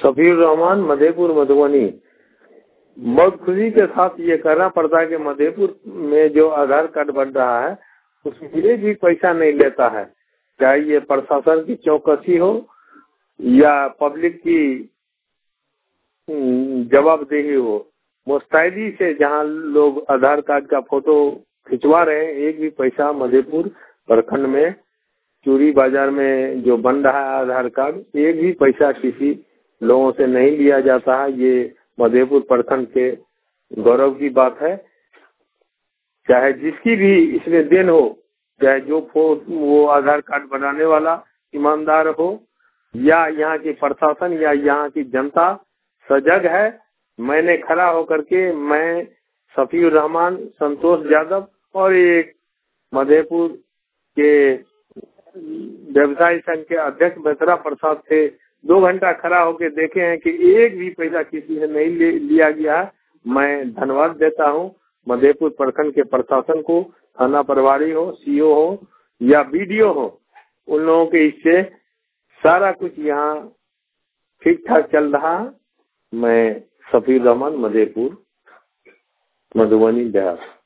सफीर रहमान, मधेपुर, मधुबनी। बहुत खुशी के साथ ये कहना पड़ता है कि मधेपुर में जो आधार कार्ड बन रहा है उसमें भी पैसा नहीं लेता है, चाहे ये प्रशासन की चौकसी हो या पब्लिक की जवाबदेही हो। मुस्तैदी से जहाँ लोग आधार कार्ड का फोटो खिंचवा रहे हैं, एक भी पैसा मधेपुर प्रखंड में चूरी बाजार में जो बन रहा है आधार कार्ड, एक भी पैसा किसी लोगों से नहीं लिया जाता है। ये मधेपुर प्रखंड के गौरव की बात है। चाहे जिसकी भी इसमें देन हो, चाहे जो वो आधार कार्ड बनाने वाला ईमानदार हो या यहाँ की प्रशासन या यहाँ की जनता सजग है। मैंने खड़ा होकर के मैं सफीर रहमान, संतोष यादव और एक मधेपुर के व्यवसायी संघ के अध्यक्ष बेसरा प्रसाद से 2 घंटा खड़ा होकर देखे हैं कि एक भी पैसा किसी से नहीं लिया गया है। मैं धन्यवाद देता हूं मधेपुर प्रखंड के प्रशासन को, थाना प्रभारी हो, सीओ हो या बीडीओ हो, उन लोगों के इससे सारा कुछ यहाँ ठीक ठाक चल रहा। मैं सफीर रहमान, मधेपुर, मधुबनी, बिहार।